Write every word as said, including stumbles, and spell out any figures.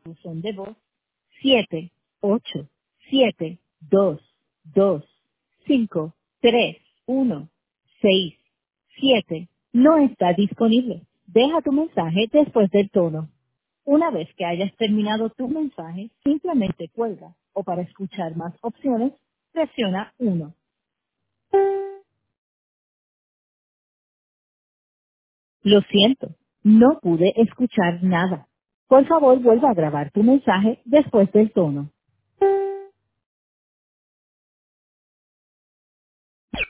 buzón de voz siete ocho siete dos dos cinco tres uno seis siete no está disponible. Deja tu mensaje después del tono. Una vez que hayas terminado tu mensaje, simplemente cuelga o para escuchar más opciones, presiona uno. Lo siento, no pude escuchar nada. Por favor, vuelva a grabar tu mensaje después del tono.